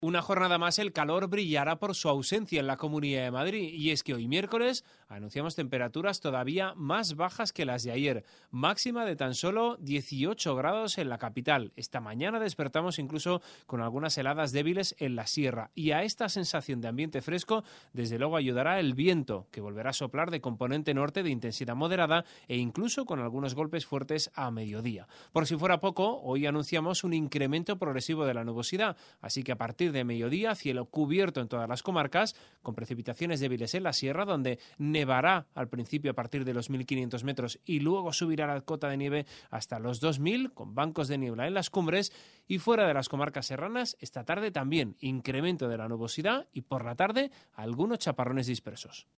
Una jornada más el calor brillará por su ausencia en la Comunidad de Madrid, y es que hoy miércoles anunciamos temperaturas todavía más bajas que las de ayer, máxima de tan solo 18 grados en la capital. Esta mañana despertamos incluso con algunas heladas débiles en la sierra, y a esta sensación de ambiente fresco desde luego ayudará el viento, que volverá a soplar de componente norte de intensidad moderada e incluso con algunos golpes fuertes a mediodía. Por si fuera poco, hoy anunciamos un incremento progresivo de la nubosidad, así que a partir de mediodía, cielo cubierto en todas las comarcas, con precipitaciones débiles en la sierra, donde nevará al principio a partir de los 1.500 metros y luego subirá la cota de nieve hasta los 2.000, con bancos de niebla en las cumbres, y fuera de las comarcas serranas, esta tarde también incremento de la nubosidad y por la tarde algunos chaparrones dispersos.